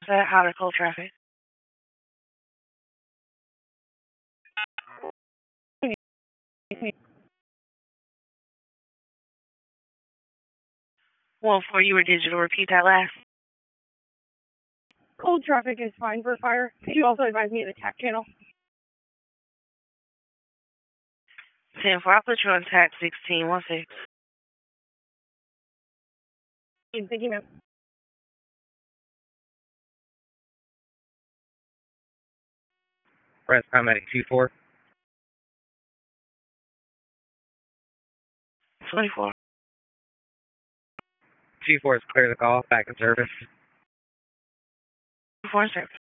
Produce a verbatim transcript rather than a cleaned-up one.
That how to call traffic. Well, before you were digital, repeat that last. Cold traffic is fine for fire. Could you also advise me of the T A C channel? ten four, I'll put you on T A C sixteen one six. Thank you, ma'am. Press paramedic two four. twenty-four. two four is clear the call, back in service. twenty-four, sir.